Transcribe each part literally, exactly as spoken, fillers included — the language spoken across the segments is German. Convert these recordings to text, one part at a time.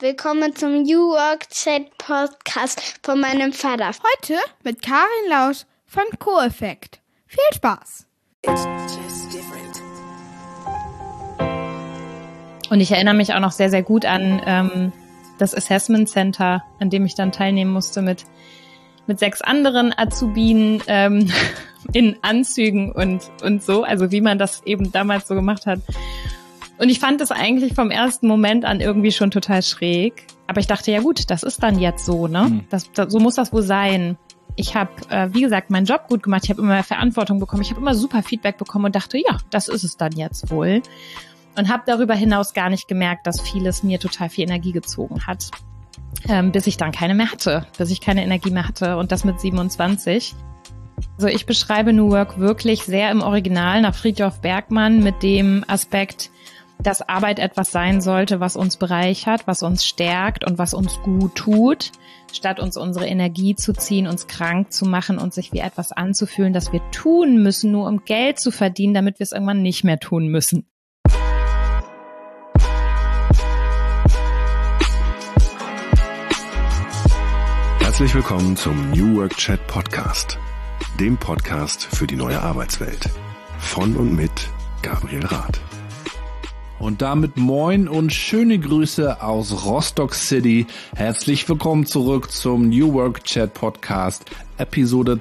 Willkommen zum New Work Chat Podcast von meinem Vater. Heute mit Karin Lausch von Co-Effekt. Viel Spaß! Und ich erinnere mich auch noch sehr, sehr gut an ähm, das Assessment Center, an dem ich dann teilnehmen musste mit mit sechs anderen Azubinen ähm, in Anzügen und und so, also wie man das eben damals so gemacht hat. Und ich fand das eigentlich vom ersten Moment an irgendwie schon total schräg. Aber ich dachte, ja gut, das ist dann jetzt so, ne? Mhm. Das, das, so muss das wohl sein. Ich habe, äh, wie gesagt, meinen Job gut gemacht. Ich habe immer mehr Verantwortung bekommen. Ich habe immer super Feedback bekommen und dachte, ja, das ist es dann jetzt wohl. Und habe darüber hinaus gar nicht gemerkt, dass vieles mir total viel Energie gezogen hat. Ähm, bis ich dann keine mehr hatte, bis ich keine Energie mehr hatte und das mit siebenundzwanzig. Also ich beschreibe New Work wirklich sehr im Original nach Frithjof Bergmann mit dem Aspekt, dass Arbeit etwas sein sollte, was uns bereichert, was uns stärkt und was uns gut tut, statt uns unsere Energie zu ziehen, uns krank zu machen und sich wie etwas anzufühlen, das wir tun müssen, nur um Geld zu verdienen, damit wir es irgendwann nicht mehr tun müssen. Herzlich willkommen zum New Work Chat Podcast, dem Podcast für die neue Arbeitswelt. Von und mit Gabriel Rath. Und damit moin und schöne Grüße aus Rostock City. Herzlich willkommen zurück zum New Work Chat Podcast, Episode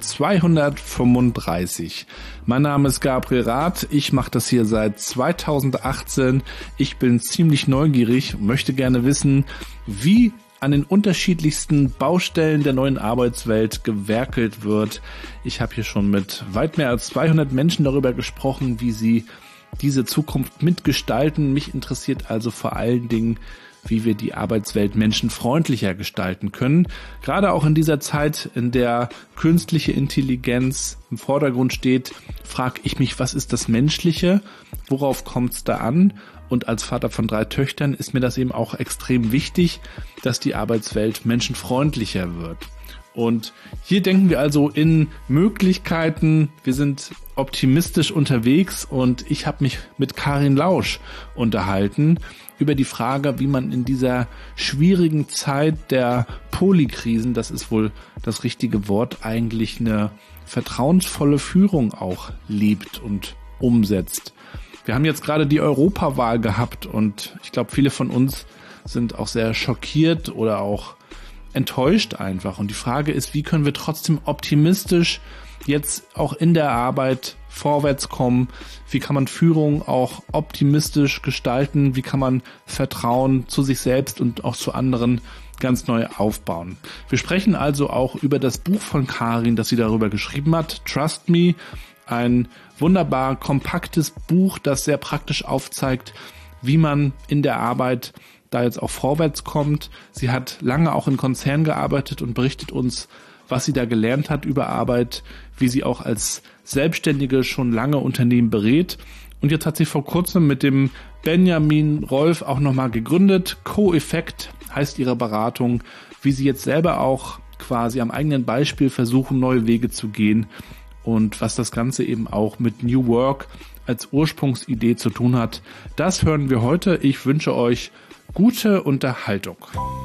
zweihundertfünfunddreißig. Mein Name ist Gabriel Rath, ich mache das hier seit zweitausendachtzehn. Ich bin ziemlich neugierig und möchte gerne wissen, wie an den unterschiedlichsten Baustellen der neuen Arbeitswelt gewerkelt wird. Ich habe hier schon mit weit mehr als zweihundert Menschen darüber gesprochen, wie sie diese Zukunft mitgestalten. Mich interessiert also vor allen Dingen, wie wir die Arbeitswelt menschenfreundlicher gestalten können. Gerade auch in dieser Zeit, in der künstliche Intelligenz im Vordergrund steht, frage ich mich, was ist das Menschliche? Worauf kommt es da an? Und als Vater von drei Töchtern ist mir das eben auch extrem wichtig, dass die Arbeitswelt menschenfreundlicher wird. Und hier denken wir also in Möglichkeiten. Wir sind optimistisch unterwegs und ich habe mich mit Karin Lausch unterhalten über die Frage, wie man in dieser schwierigen Zeit der Polykrisen, das ist wohl das richtige Wort, eigentlich eine vertrauensvolle Führung auch lebt und umsetzt. Wir haben jetzt gerade die Europawahl gehabt und ich glaube, viele von uns sind auch sehr schockiert oder auch enttäuscht einfach. Und die Frage ist, wie können wir trotzdem optimistisch jetzt auch in der Arbeit vorwärts kommen? Wie kann man Führung auch optimistisch gestalten? Wie kann man Vertrauen zu sich selbst und auch zu anderen ganz neu aufbauen? Wir sprechen also auch über das Buch von Karin, das sie darüber geschrieben hat, Trust Me. Ein wunderbar kompaktes Buch, das sehr praktisch aufzeigt, wie man in der Arbeit da jetzt auch vorwärts kommt. Sie hat lange auch in Konzernen gearbeitet und berichtet uns, was sie da gelernt hat über Arbeit, wie sie auch als Selbstständige schon lange Unternehmen berät. Und jetzt hat sie vor kurzem mit dem Benjamin Rolf auch nochmal gegründet. Co-Effekt heißt ihre Beratung, wie sie jetzt selber auch quasi am eigenen Beispiel versuchen, neue Wege zu gehen. Und was das Ganze eben auch mit New Work als Ursprungsidee zu tun hat, das hören wir heute. Ich wünsche euch gute Unterhaltung.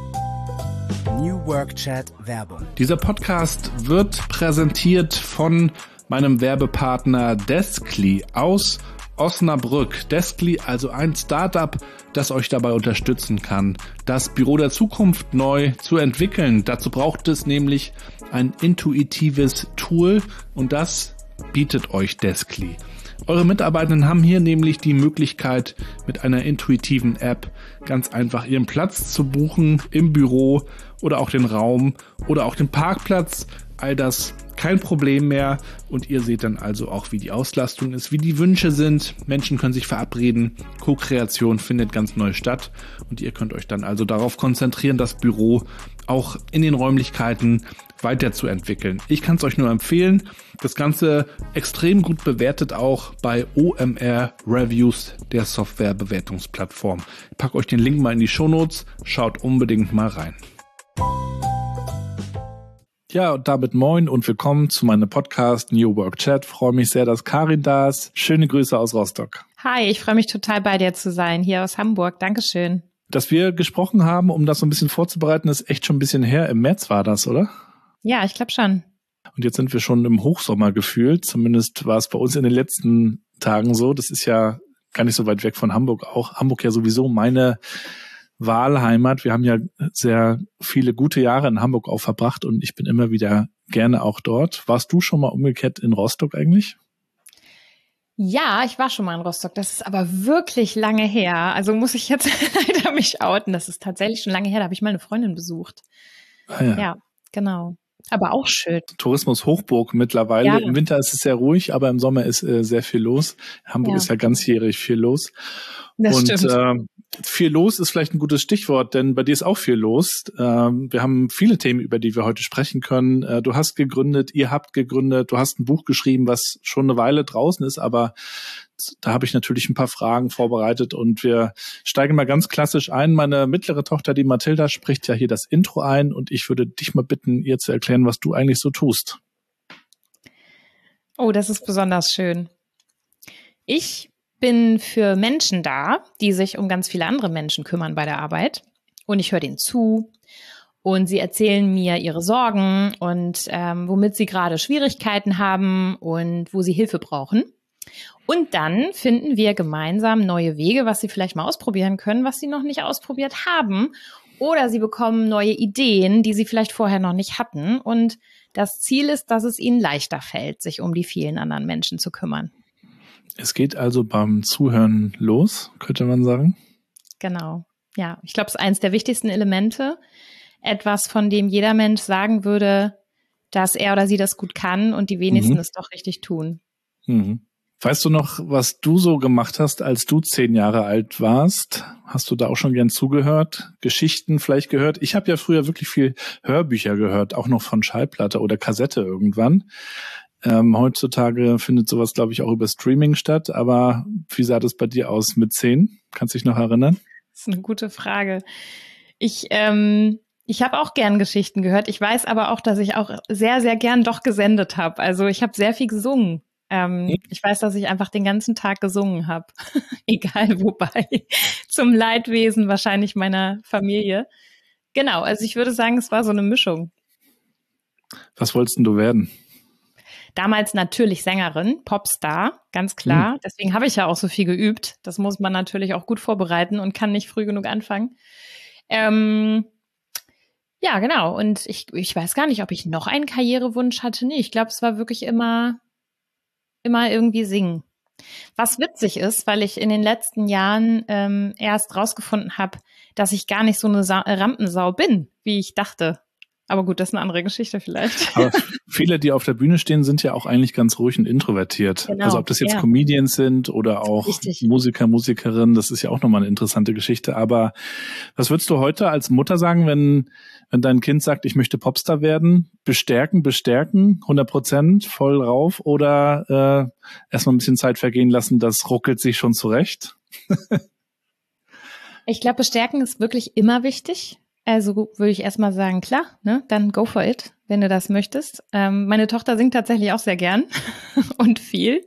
New Work Chat Werbung. Dieser Podcast wird präsentiert von meinem Werbepartner Deskly aus Osnabrück. Deskly, also ein Startup, das euch dabei unterstützen kann, das Büro der Zukunft neu zu entwickeln. Dazu braucht es nämlich ein intuitives Tool und das bietet euch Deskly. Eure Mitarbeitenden haben hier nämlich die Möglichkeit, mit einer intuitiven App ganz einfach ihren Platz zu buchen im Büro oder auch den Raum oder auch den Parkplatz. All das kein Problem mehr und ihr seht dann also auch, wie die Auslastung ist, wie die Wünsche sind. Menschen können sich verabreden, Co-Kreation findet ganz neu statt und ihr könnt euch dann also darauf konzentrieren, das Büro auch in den Räumlichkeiten weiterzuentwickeln. Ich kann es euch nur empfehlen. Das Ganze extrem gut bewertet auch bei O M R Reviews, der Softwarebewertungsplattform. Ich packe euch den Link mal in die Shownotes. Schaut unbedingt mal rein. Ja, und damit moin und willkommen zu meinem Podcast New Work Chat. Freue mich sehr, dass Karin da ist. Schöne Grüße aus Rostock. Hi, ich freue mich total bei dir zu sein, hier aus Hamburg. Dankeschön. Dass wir gesprochen haben, um das so ein bisschen vorzubereiten, ist echt schon ein bisschen her. Im März war das, oder? Ja, ich glaube schon. Und jetzt sind wir schon im Hochsommer gefühlt. Zumindest war es bei uns in den letzten Tagen so. Das ist ja gar nicht so weit weg von Hamburg auch. Hamburg ja sowieso meine Wahlheimat. Wir haben ja sehr viele gute Jahre in Hamburg auch verbracht und ich bin immer wieder gerne auch dort. Warst du schon mal umgekehrt in Rostock eigentlich? Ja, ich war schon mal in Rostock. Das ist aber wirklich lange her. Also muss ich jetzt leider mich outen. Das ist tatsächlich schon lange her. Da habe ich mal eine Freundin besucht. Ah, ja. Ja, genau. Aber auch schön. Tourismus Hochburg mittlerweile. Ja. Im Winter ist es sehr ruhig, aber im Sommer ist äh, sehr viel los. Hamburg ja. ist ja ganzjährig viel los. Das und stimmt. Äh, viel los ist vielleicht ein gutes Stichwort, denn bei dir ist auch viel los. Ähm, wir haben viele Themen, über die wir heute sprechen können. Äh, du hast gegründet, ihr habt gegründet, du hast ein Buch geschrieben, was schon eine Weile draußen ist, aber da habe ich natürlich ein paar Fragen vorbereitet und wir steigen mal ganz klassisch ein. Meine mittlere Tochter, die Mathilda, spricht ja hier das Intro ein und ich würde dich mal bitten, ihr zu erklären, was du eigentlich so tust. Oh, das ist besonders schön. Ich bin für Menschen da, die sich um ganz viele andere Menschen kümmern bei der Arbeit. Und ich höre denen zu und sie erzählen mir ihre Sorgen und ähm, womit sie gerade Schwierigkeiten haben und wo sie Hilfe brauchen. Und dann finden wir gemeinsam neue Wege, was sie vielleicht mal ausprobieren können, was sie noch nicht ausprobiert haben. Oder sie bekommen neue Ideen, die sie vielleicht vorher noch nicht hatten. Und das Ziel ist, dass es ihnen leichter fällt, sich um die vielen anderen Menschen zu kümmern. Es geht also beim Zuhören los, könnte man sagen. Genau, ja. Ich glaube, es ist eines der wichtigsten Elemente. Etwas, von dem jeder Mensch sagen würde, dass er oder sie das gut kann und die wenigsten mhm. es doch richtig tun. Mhm. Weißt du noch, was du so gemacht hast, als du zehn Jahre alt warst? Hast du da auch schon gern zugehört? Geschichten vielleicht gehört? Ich habe ja früher wirklich viel Hörbücher gehört, auch noch von Schallplatte oder Kassette irgendwann. Ähm, heutzutage findet sowas, glaube ich, auch über Streaming statt. Aber wie sah das bei dir aus mit zehn? Kannst du dich noch erinnern? Das ist eine gute Frage. Ich, ähm, ich habe auch gern Geschichten gehört. Ich weiß aber auch, dass ich auch sehr, sehr gern doch gesendet habe. Also ich habe sehr viel gesungen. Ähm, ich weiß, dass ich einfach den ganzen Tag gesungen habe. Egal wobei. Zum Leidwesen wahrscheinlich meiner Familie. Genau, also ich würde sagen, es war so eine Mischung. Was wolltest denn du werden? Damals natürlich Sängerin, Popstar, ganz klar. Hm. Deswegen habe ich ja auch so viel geübt. Das muss man natürlich auch gut vorbereiten und kann nicht früh genug anfangen. Ähm, ja, genau. Und ich, ich weiß gar nicht, ob ich noch einen Karrierewunsch hatte. Nee, ich glaube, es war wirklich immer, immer irgendwie singen. Was witzig ist, weil ich in den letzten Jahren ähm, erst rausgefunden habe, dass ich gar nicht so eine Sa- Rampensau bin, wie ich dachte. Aber gut, das ist eine andere Geschichte vielleicht. Aber viele, die auf der Bühne stehen, sind ja auch eigentlich ganz ruhig und introvertiert. Genau, also ob das jetzt ja. Comedians sind oder auch Richtig. Musiker, Musikerinnen, das ist ja auch nochmal eine interessante Geschichte. Aber was würdest du heute als Mutter sagen, wenn wenn dein Kind sagt, ich möchte Popstar werden? Bestärken, bestärken, hundert Prozent, voll rauf oder äh, erstmal ein bisschen Zeit vergehen lassen, das ruckelt sich schon zurecht? Ich glaube, bestärken ist wirklich immer wichtig. Also würde ich erstmal sagen, klar, ne, dann go for it, wenn du das möchtest. Ähm, meine Tochter singt tatsächlich auch sehr gern und viel.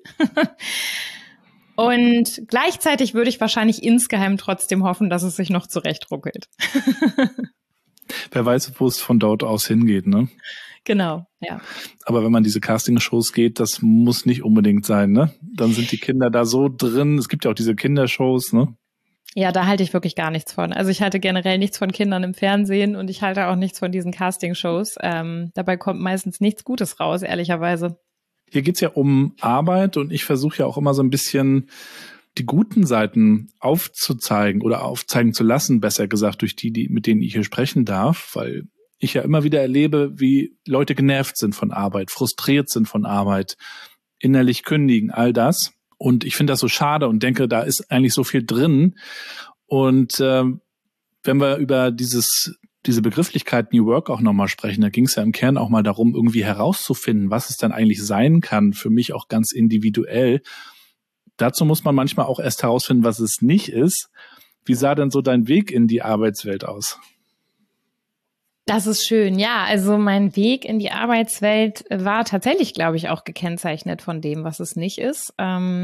Und gleichzeitig würde ich wahrscheinlich insgeheim trotzdem hoffen, dass es sich noch zurechtruckelt. Wer weiß, wo es von dort aus hingeht, ne? Genau, ja. Aber wenn man diese Castingshows geht, das muss nicht unbedingt sein, ne? Dann sind die Kinder da so drin. Es gibt ja auch diese Kindershows, ne? Ja, da halte ich wirklich gar nichts von. Also ich halte generell nichts von Kindern im Fernsehen und ich halte auch nichts von diesen Castingshows. Ähm, dabei kommt meistens nichts Gutes raus, ehrlicherweise. Hier geht's ja um Arbeit und ich versuche ja auch immer so ein bisschen die guten Seiten aufzuzeigen oder aufzeigen zu lassen, besser gesagt, durch die, die mit denen ich hier sprechen darf, weil ich ja immer wieder erlebe, wie Leute genervt sind von Arbeit, frustriert sind von Arbeit, innerlich kündigen, all das. Und ich finde das so schade und denke, da ist eigentlich so viel drin. Und äh, wenn wir über dieses diese Begrifflichkeit New Work auch nochmal sprechen, da ging es ja im Kern auch mal darum, irgendwie herauszufinden, was es dann eigentlich sein kann, für mich auch ganz individuell. Dazu muss man manchmal auch erst herausfinden, was es nicht ist. Wie sah denn so dein Weg in die Arbeitswelt aus? Das ist schön, ja. Also mein Weg in die Arbeitswelt war tatsächlich, glaube ich, auch gekennzeichnet von dem, was es nicht ist. Ähm,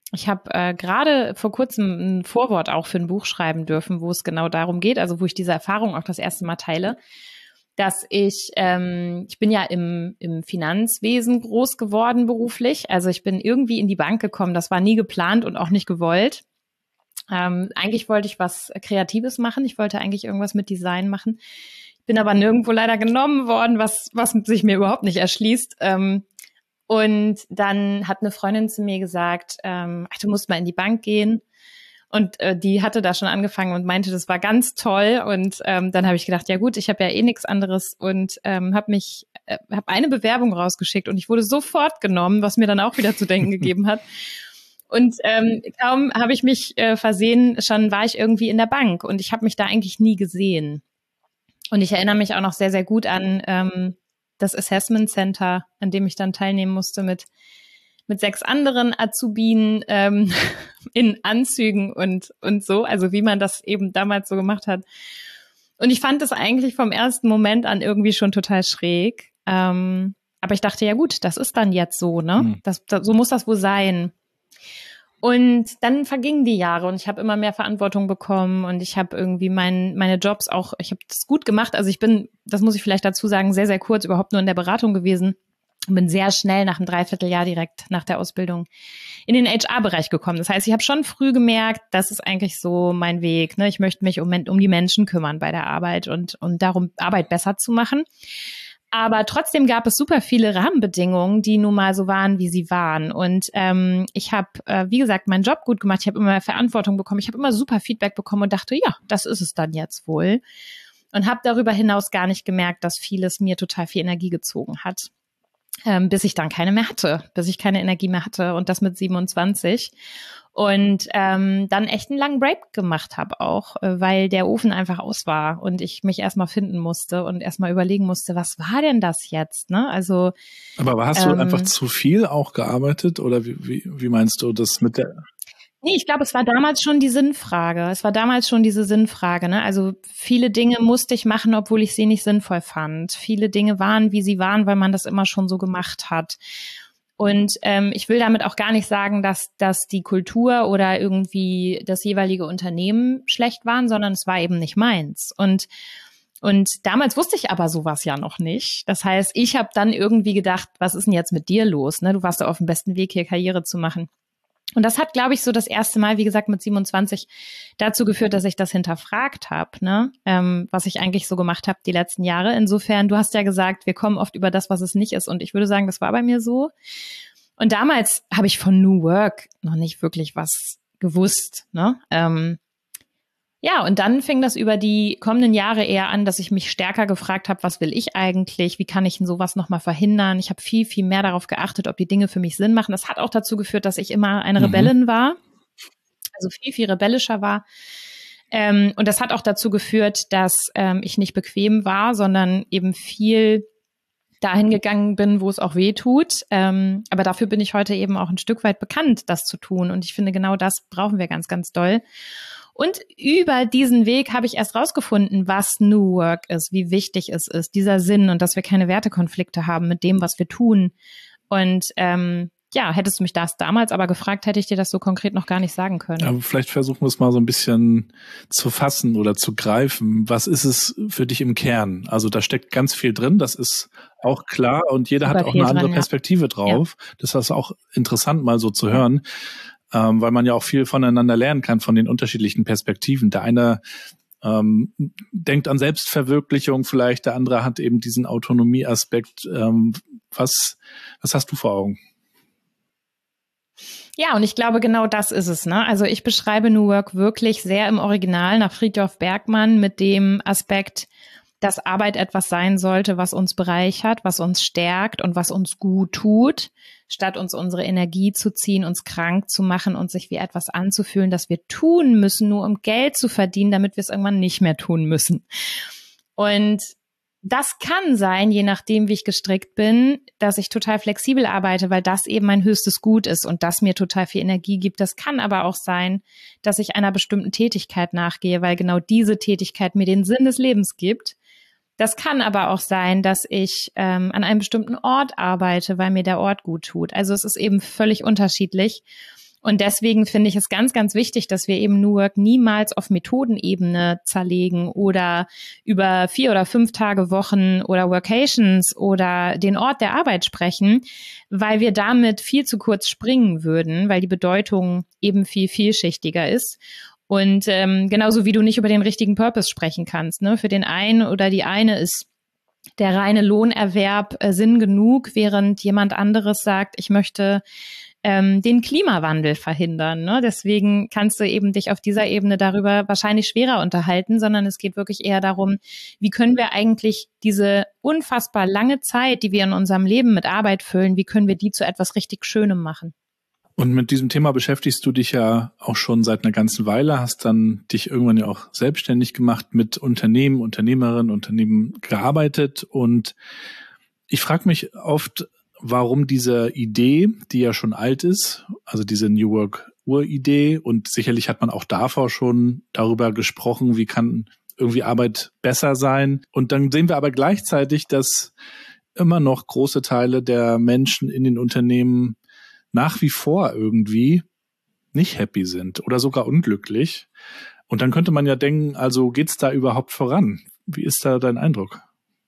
ich habe äh, gerade vor kurzem ein Vorwort auch für ein Buch schreiben dürfen, wo es genau darum geht, also wo ich diese Erfahrung auch das erste Mal teile, dass ich, ähm, ich bin ja im, im Finanzwesen groß geworden beruflich, also ich bin irgendwie in die Bank gekommen, das war nie geplant und auch nicht gewollt. Ähm, eigentlich wollte ich was Kreatives machen, ich wollte eigentlich irgendwas mit Design machen, bin aber nirgendwo leider genommen worden, was, was sich mir überhaupt nicht erschließt. Ähm, und dann hat eine Freundin zu mir gesagt, ähm, ach, du musst mal in die Bank gehen. Und äh, die hatte da schon angefangen und meinte, das war ganz toll. Und ähm, dann habe ich gedacht, ja gut, ich habe ja eh nichts anderes und ähm, habe mich, äh, habe eine Bewerbung rausgeschickt und ich wurde sofort genommen, was mir dann auch wieder zu denken gegeben hat. Und ähm, kaum habe ich mich äh, versehen, schon war ich irgendwie in der Bank und ich habe mich da eigentlich nie gesehen. Und ich erinnere mich auch noch sehr, sehr gut an ähm, das Assessment Center, an dem ich dann teilnehmen musste mit mit sechs anderen Azubinen ähm, in Anzügen und und so, also wie man das eben damals so gemacht hat. Und ich fand das eigentlich vom ersten Moment an irgendwie schon total schräg. Ähm, aber ich dachte, ja gut, das ist dann jetzt so, ne? Mhm. Das, das, so muss das wohl sein. Und dann vergingen die Jahre und ich habe immer mehr Verantwortung bekommen und ich habe irgendwie mein, meine Jobs auch, ich habe das gut gemacht. Also ich bin, das muss ich vielleicht dazu sagen, sehr, sehr kurz überhaupt nur in der Beratung gewesen und bin sehr schnell nach einem Dreivierteljahr direkt nach der Ausbildung in den H R-Bereich gekommen. Das heißt, ich habe schon früh gemerkt, das ist eigentlich so mein Weg. Ne? Ich möchte mich um, um die Menschen kümmern bei der Arbeit und, und darum, Arbeit besser zu machen. Aber trotzdem gab es super viele Rahmenbedingungen, die nun mal so waren, wie sie waren. Und ähm, ich habe, äh, wie gesagt, meinen Job gut gemacht. Ich habe immer mehr Verantwortung bekommen. Ich habe immer super Feedback bekommen und dachte, ja, das ist es dann jetzt wohl. Und habe darüber hinaus gar nicht gemerkt, dass vieles mir total viel Energie gezogen hat. Ähm, bis ich dann keine mehr hatte, bis ich keine Energie mehr hatte und das mit siebenundzwanzig. Und ähm, dann echt einen langen Break gemacht habe auch, äh, weil der Ofen einfach aus war und ich mich erstmal finden musste und erstmal überlegen musste, was war denn das jetzt? Ne? Also, aber hast ähm, du einfach zu viel auch gearbeitet oder wie, wie, wie meinst du das mit der... Nee, ich glaube, es war damals schon die Sinnfrage. Es war damals schon diese Sinnfrage. Ne? Also viele Dinge musste ich machen, obwohl ich sie nicht sinnvoll fand. Viele Dinge waren, wie sie waren, weil man das immer schon so gemacht hat. Und ähm, ich will damit auch gar nicht sagen, dass, dass die Kultur oder irgendwie das jeweilige Unternehmen schlecht waren, sondern es war eben nicht meins. Und und damals wusste ich aber sowas ja noch nicht. Das heißt, ich habe dann irgendwie gedacht, was ist denn jetzt mit dir los? Ne? Du warst ja auf dem besten Weg, hier Karriere zu machen. Und das hat, glaube ich, so das erste Mal, wie gesagt, mit siebenundzwanzig dazu geführt, dass ich das hinterfragt habe, ne? ähm, was ich eigentlich so gemacht habe die letzten Jahre. Insofern, du hast ja gesagt, wir kommen oft über das, was es nicht ist. Und ich würde sagen, das war bei mir so. Und damals habe ich von New Work noch nicht wirklich was gewusst. Ne? Ähm, ja, und dann fing das über die kommenden Jahre eher an, dass ich mich stärker gefragt habe, was will ich eigentlich? Wie kann ich denn sowas nochmal verhindern? Ich habe viel, viel mehr darauf geachtet, ob die Dinge für mich Sinn machen. Das hat auch dazu geführt, dass ich immer eine Rebellin mhm. war, also viel, viel rebellischer war. Ähm, und das hat auch dazu geführt, dass ähm, ich nicht bequem war, sondern eben viel dahin gegangen bin, wo es auch weh tut. Ähm, aber dafür bin ich heute eben auch ein Stück weit bekannt, das zu tun. Und ich finde, genau das brauchen wir ganz, ganz doll. Und über diesen Weg habe ich erst rausgefunden, was New Work ist, wie wichtig es ist, dieser Sinn und dass wir keine Wertekonflikte haben mit dem, was wir tun. Und ähm, ja, hättest du mich das damals aber gefragt, hätte ich dir das so konkret noch gar nicht sagen können. Aber vielleicht versuchen wir es mal so ein bisschen zu fassen oder zu greifen. Was ist es für dich im Kern? Also da steckt ganz viel drin, das ist auch klar und jeder Super hat auch eine andere dran, Perspektive ja. drauf. Ja. Das ist auch interessant mal so zu hören. Ähm, weil man ja auch viel voneinander lernen kann von den unterschiedlichen Perspektiven. Der eine ähm, denkt an Selbstverwirklichung vielleicht, der andere hat eben diesen Autonomieaspekt. Ähm, was, was hast du vor Augen? Ja, und ich glaube, genau das ist es. Ne? Also ich beschreibe New Work wirklich sehr im Original nach Frithjof Bergmann mit dem Aspekt, dass Arbeit etwas sein sollte, was uns bereichert, was uns stärkt und was uns gut tut, statt uns unsere Energie zu ziehen, uns krank zu machen und sich wie etwas anzufühlen, das wir tun müssen, nur um Geld zu verdienen, damit wir es irgendwann nicht mehr tun müssen. Und das kann sein, je nachdem, wie ich gestrickt bin, dass ich total flexibel arbeite, weil das eben mein höchstes Gut ist und das mir total viel Energie gibt. Das kann aber auch sein, dass ich einer bestimmten Tätigkeit nachgehe, weil genau diese Tätigkeit mir den Sinn des Lebens gibt. Das kann aber auch sein, dass ich ähm, an einem bestimmten Ort arbeite, weil mir der Ort gut tut. Also es ist eben völlig unterschiedlich. Und deswegen finde ich es ganz, ganz wichtig, dass wir eben New Work niemals auf Methodenebene zerlegen oder über vier oder fünf Tage Wochen oder Workations oder den Ort der Arbeit sprechen, weil wir damit viel zu kurz springen würden, weil die Bedeutung eben viel vielschichtiger ist. Und ähm, genauso wie du nicht über den richtigen Purpose sprechen kannst, ne? Für den einen oder die eine ist der reine Lohnerwerb äh, Sinn genug, während jemand anderes sagt, ich möchte ähm, den Klimawandel verhindern. Ne? Deswegen kannst du eben dich auf dieser Ebene darüber wahrscheinlich schwerer unterhalten, sondern es geht wirklich eher darum, wie können wir eigentlich diese unfassbar lange Zeit, die wir in unserem Leben mit Arbeit füllen, wie können wir die zu etwas richtig Schönem machen? Und mit diesem Thema beschäftigst du dich ja auch schon seit einer ganzen Weile, hast dann dich irgendwann ja auch selbstständig gemacht, mit Unternehmen, Unternehmerinnen, Unternehmen gearbeitet. Und ich frage mich oft, warum diese Idee, die ja schon alt ist, also diese New Work Uridee, und sicherlich hat man auch davor schon darüber gesprochen, wie kann irgendwie Arbeit besser sein. Und dann sehen wir aber gleichzeitig, dass immer noch große Teile der Menschen in den Unternehmen nach wie vor irgendwie nicht happy sind oder sogar unglücklich. Und dann könnte man ja denken, also geht's da überhaupt voran? Wie ist da dein Eindruck?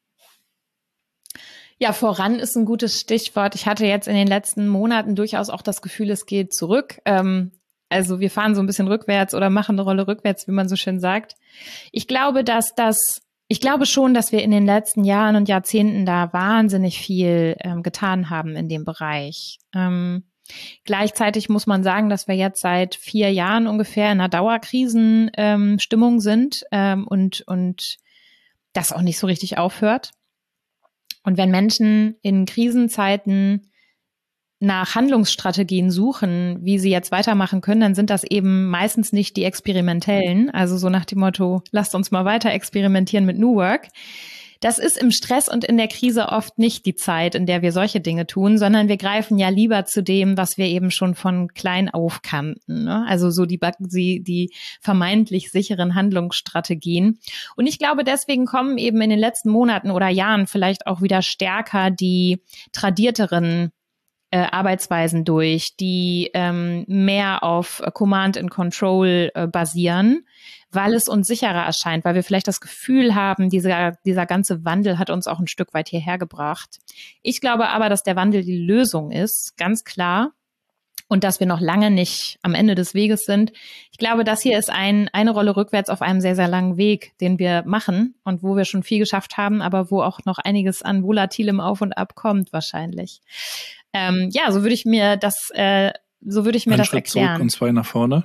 Ja, voran ist ein gutes Stichwort. Ich hatte jetzt in den letzten Monaten durchaus auch das Gefühl, es geht zurück. Ähm, also wir fahren so ein bisschen rückwärts oder machen eine Rolle rückwärts, wie man so schön sagt. Ich glaube, dass das, ich glaube schon, dass wir in den letzten Jahren und Jahrzehnten da wahnsinnig viel ähm, getan haben in dem Bereich. Ähm, Gleichzeitig muss man sagen, dass wir jetzt seit vier Jahren ungefähr in einer Dauerkrisenstimmung ähm, sind ähm, und, und das auch nicht so richtig aufhört. Und wenn Menschen in Krisenzeiten nach Handlungsstrategien suchen, wie sie jetzt weitermachen können, dann sind das eben meistens nicht die experimentellen, also so nach dem Motto, lasst uns mal weiter experimentieren mit New Work. Das ist im Stress und in der Krise oft nicht die Zeit, in der wir solche Dinge tun, sondern wir greifen ja lieber zu dem, was wir eben schon von klein auf kannten, ne? Also so die, die, die vermeintlich sicheren Handlungsstrategien. Und ich glaube, deswegen kommen eben in den letzten Monaten oder Jahren vielleicht auch wieder stärker die tradierteren Äh, Arbeitsweisen durch, die ähm, mehr auf äh, Command and Control äh, basieren, weil es uns sicherer erscheint, weil wir vielleicht das Gefühl haben, dieser, dieser ganze Wandel hat uns auch ein Stück weit hierher gebracht. Ich glaube aber, dass der Wandel die Lösung ist, ganz klar, und dass wir noch lange nicht am Ende des Weges sind. Ich glaube, das hier ist ein, eine Rolle rückwärts auf einem sehr, sehr langen Weg, den wir machen und wo wir schon viel geschafft haben, aber wo auch noch einiges an volatilem Auf und Ab kommt wahrscheinlich. Ähm, ja, so würde ich mir das, äh, so würde ich mir Ein das Schritt erklären. Zurück und zwei nach vorne.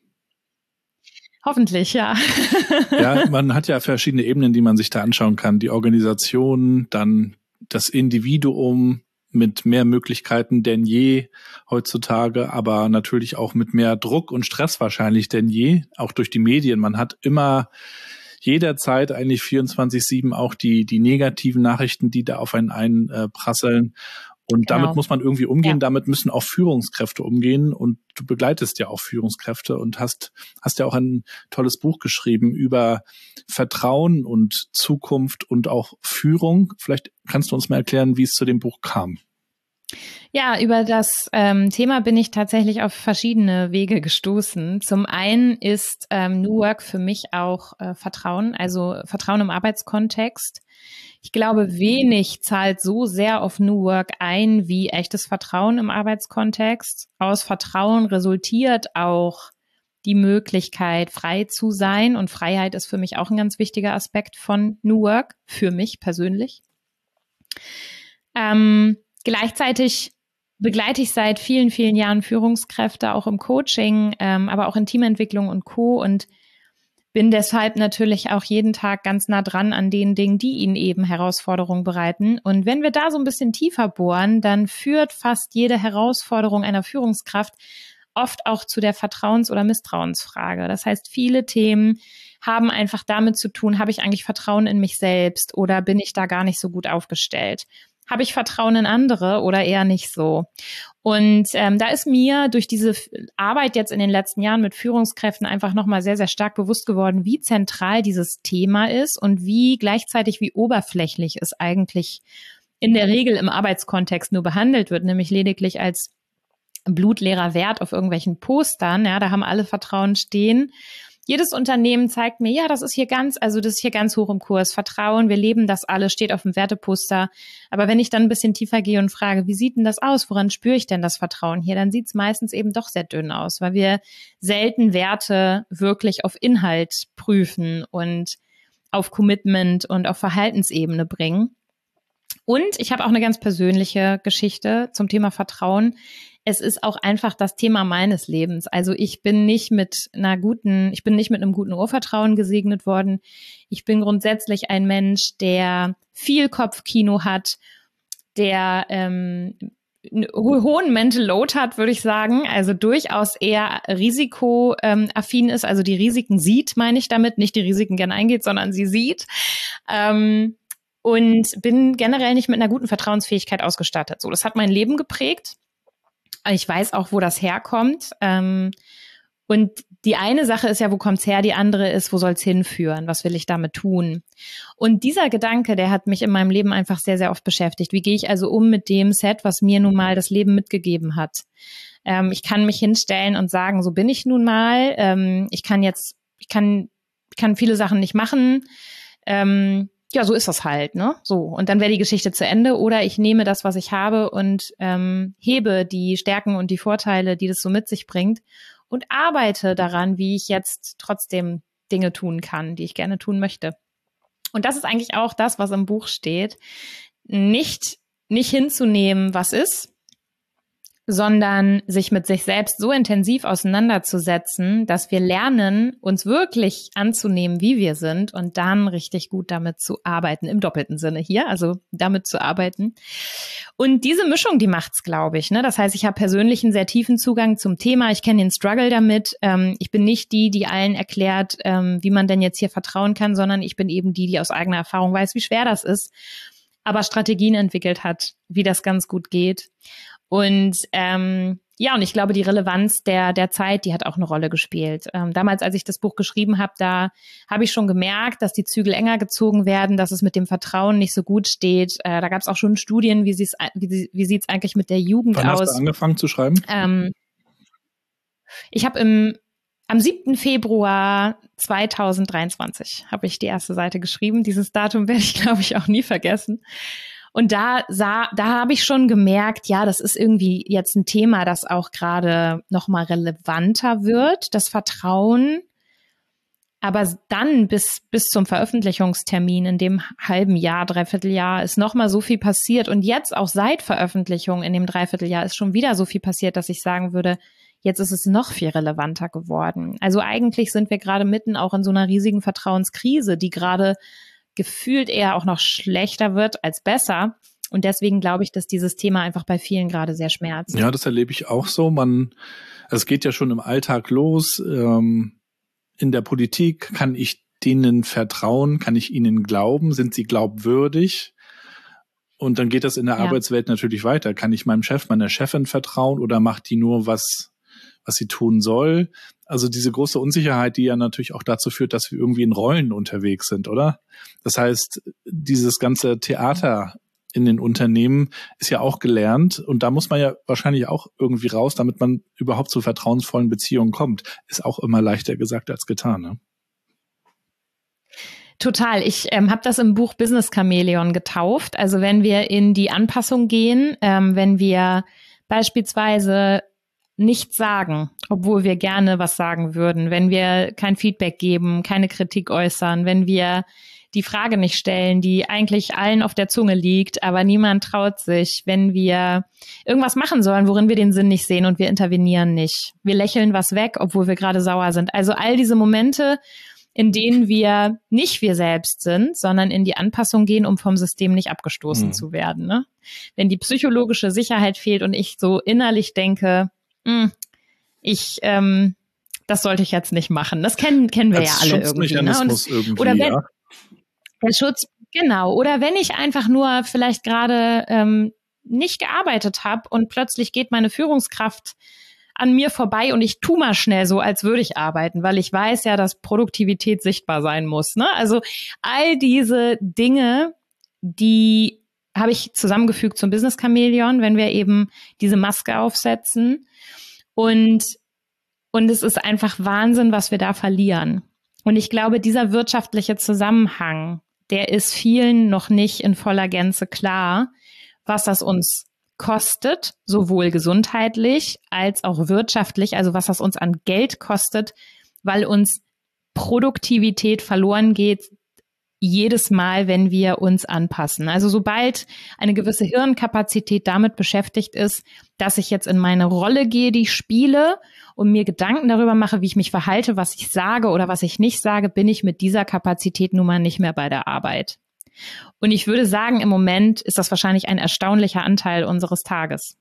Hoffentlich, ja. Ja, man hat ja verschiedene Ebenen, die man sich da anschauen kann. Die Organisation, dann das Individuum mit mehr Möglichkeiten denn je heutzutage, aber natürlich auch mit mehr Druck und Stress wahrscheinlich denn je, auch durch die Medien. Man hat immer jederzeit eigentlich vierundzwanzig sieben auch die die negativen Nachrichten, die da auf einen einprasseln. Und Genau. damit muss man irgendwie umgehen, Ja. damit müssen auch Führungskräfte umgehen, und du begleitest ja auch Führungskräfte und hast hast ja auch ein tolles Buch geschrieben über Vertrauen und Zukunft und auch Führung. Vielleicht kannst du uns mal erklären, wie es zu dem Buch kam. Ja, über das ähm, Thema bin ich tatsächlich auf verschiedene Wege gestoßen. Zum einen ist ähm, New Work für mich auch äh, Vertrauen, also Vertrauen im Arbeitskontext. Ich glaube, wenig zahlt so sehr auf New Work ein wie echtes Vertrauen im Arbeitskontext. Aus Vertrauen resultiert auch die Möglichkeit, frei zu sein. Und Freiheit ist für mich auch ein ganz wichtiger Aspekt von New Work, für mich persönlich. Ähm, gleichzeitig begleite ich seit vielen, vielen Jahren Führungskräfte, auch im Coaching, ähm, aber auch in Teamentwicklung und Co. und bin deshalb natürlich auch jeden Tag ganz nah dran an den Dingen, die ihnen eben Herausforderungen bereiten. Und wenn wir da so ein bisschen tiefer bohren, dann führt fast jede Herausforderung einer Führungskraft oft auch zu der Vertrauens- oder Misstrauensfrage. Das heißt, viele Themen haben einfach damit zu tun, habe ich eigentlich Vertrauen in mich selbst oder bin ich da gar nicht so gut aufgestellt? Habe ich Vertrauen in andere oder eher nicht so? Und ähm, da ist mir durch diese Arbeit jetzt in den letzten Jahren mit Führungskräften einfach nochmal sehr, sehr stark bewusst geworden, wie zentral dieses Thema ist und wie gleichzeitig, wie oberflächlich es eigentlich in der Regel im Arbeitskontext nur behandelt wird, nämlich lediglich als blutleerer Wert auf irgendwelchen Postern. Ja, da haben alle Vertrauen stehen. Jedes Unternehmen zeigt mir, ja, das ist hier ganz, also das ist hier ganz hoch im Kurs. Vertrauen, wir leben das alle, steht auf dem Werteposter. Aber wenn ich dann ein bisschen tiefer gehe und frage, wie sieht denn das aus? Woran spüre ich denn das Vertrauen hier? Dann sieht es meistens eben doch sehr dünn aus, weil wir selten Werte wirklich auf Inhalt prüfen und auf Commitment und auf Verhaltensebene bringen. Und ich habe auch eine ganz persönliche Geschichte zum Thema Vertrauen. Es ist auch einfach das Thema meines Lebens. Also ich bin nicht mit einer guten, ich bin nicht mit einem guten Urvertrauen gesegnet worden. Ich bin grundsätzlich ein Mensch, der viel Kopfkino hat, der ähm, einen hohen Mental Load hat, würde ich sagen. Also durchaus eher risikoaffin ist, also die Risiken sieht, meine ich damit, nicht die Risiken gerne eingeht, sondern sie sieht. Ähm, und bin generell nicht mit einer guten Vertrauensfähigkeit ausgestattet. So, das hat mein Leben geprägt. Ich weiß auch, wo das herkommt. Ähm, und die eine Sache ist ja, wo kommt's her? Die andere ist, wo soll's hinführen? Was will ich damit tun? Und dieser Gedanke, der hat mich in meinem Leben einfach sehr, sehr oft beschäftigt. Wie gehe ich also um mit dem Set, was mir nun mal das Leben mitgegeben hat? Ähm, ich kann mich hinstellen und sagen, so bin ich nun mal. Ähm, ich kann jetzt, ich kann, ich kann viele Sachen nicht machen. Ähm, Ja, so ist das halt, ne? So, und dann wäre die Geschichte zu Ende. Oder ich nehme das, was ich habe und ähm, hebe die Stärken und die Vorteile, die das so mit sich bringt und arbeite daran, wie ich jetzt trotzdem Dinge tun kann, die ich gerne tun möchte. Und das ist eigentlich auch das, was im Buch steht. Nicht, nicht hinzunehmen, was ist, sondern sich mit sich selbst so intensiv auseinanderzusetzen, dass wir lernen, uns wirklich anzunehmen, wie wir sind und dann richtig gut damit zu arbeiten, im doppelten Sinne hier, also damit zu arbeiten. Und diese Mischung, die macht's, glaube ich, ne? Das heißt, ich habe persönlich einen sehr tiefen Zugang zum Thema, ich kenne den Struggle damit, ähm, ich bin nicht die, die allen erklärt, ähm, wie man denn jetzt hier vertrauen kann, sondern ich bin eben die, die aus eigener Erfahrung weiß, wie schwer das ist, aber Strategien entwickelt hat, wie das ganz gut geht. Und ähm, ja, und ich glaube, die Relevanz der der Zeit, die hat auch eine Rolle gespielt. Ähm, damals, als ich das Buch geschrieben habe, da habe ich schon gemerkt, dass die Zügel enger gezogen werden, dass es mit dem Vertrauen nicht so gut steht. Äh, da gab es auch schon Studien, wie, sieht's, wie, wie sieht es eigentlich mit der Jugend Wann aus. Wann hast du angefangen zu schreiben? Ähm, ich habe im am siebten Februar zweitausenddreiundzwanzig habe ich die erste Seite geschrieben. Dieses Datum werde ich, glaube ich, auch nie vergessen. Und da sah, da habe ich schon gemerkt, ja, das ist irgendwie jetzt ein Thema, das auch gerade noch mal relevanter wird, das Vertrauen. Aber dann bis bis zum Veröffentlichungstermin in dem halben Jahr, Dreivierteljahr ist noch mal so viel passiert. Und jetzt auch seit Veröffentlichung in dem Dreivierteljahr ist schon wieder so viel passiert, dass ich sagen würde, jetzt ist es noch viel relevanter geworden. Also eigentlich sind wir gerade mitten auch in so einer riesigen Vertrauenskrise, die gerade gefühlt eher auch noch schlechter wird als besser. Und deswegen glaube ich, dass dieses Thema einfach bei vielen gerade sehr schmerzt. Ja, das erlebe ich auch so. Man, es geht ja schon im Alltag los. Ähm, in der Politik kann ich denen vertrauen, kann ich ihnen glauben, sind sie glaubwürdig? Und dann geht das in der ja. Arbeitswelt natürlich weiter. Kann ich meinem Chef, meiner Chefin vertrauen oder macht die nur was, was sie tun soll? Also diese große Unsicherheit, die ja natürlich auch dazu führt, dass wir irgendwie in Rollen unterwegs sind, oder? Das heißt, dieses ganze Theater in den Unternehmen ist ja auch gelernt und da muss man ja wahrscheinlich auch irgendwie raus, damit man überhaupt zu vertrauensvollen Beziehungen kommt. Ist auch immer leichter gesagt als getan, ne? Total. Ich ähm, habe das im Buch Business Chamäleon getauft. Also wenn wir in die Anpassung gehen, ähm, wenn wir beispielsweise nichts sagen, obwohl wir gerne was sagen würden, wenn wir kein Feedback geben, keine Kritik äußern, wenn wir die Frage nicht stellen, die eigentlich allen auf der Zunge liegt, aber niemand traut sich, wenn wir irgendwas machen sollen, worin wir den Sinn nicht sehen und wir intervenieren nicht. Wir lächeln was weg, obwohl wir gerade sauer sind. Also all diese Momente, in denen wir nicht wir selbst sind, sondern in die Anpassung gehen, um vom System nicht abgestoßen mhm. zu werden. Ne? Wenn die psychologische Sicherheit fehlt und ich so innerlich denke, ich, ähm, das sollte ich jetzt nicht machen. Das kennen kennen wir Als ja alle irgendwie. Ne? Und es, irgendwie oder wenn, ja. der Schutz, genau. Oder wenn ich einfach nur vielleicht gerade ähm, nicht gearbeitet habe und plötzlich geht meine Führungskraft an mir vorbei und ich tu mal schnell so, als würde ich arbeiten, weil ich weiß ja, dass Produktivität sichtbar sein muss. Ne? Also all diese Dinge, die habe ich zusammengefügt zum Business Chamäleon, wenn wir eben diese Maske aufsetzen. Und, und es ist einfach Wahnsinn, was wir da verlieren. Und ich glaube, dieser wirtschaftliche Zusammenhang, der ist vielen noch nicht in voller Gänze klar, was das uns kostet, sowohl gesundheitlich als auch wirtschaftlich, also was das uns an Geld kostet, weil uns Produktivität verloren geht jedes Mal, wenn wir uns anpassen. Also sobald eine gewisse Hirnkapazität damit beschäftigt ist, dass ich jetzt in meine Rolle gehe, die ich spiele und mir Gedanken darüber mache, wie ich mich verhalte, was ich sage oder was ich nicht sage, bin ich mit dieser Kapazität nun mal nicht mehr bei der Arbeit. Und ich würde sagen, im Moment ist das wahrscheinlich ein erstaunlicher Anteil unseres Tages.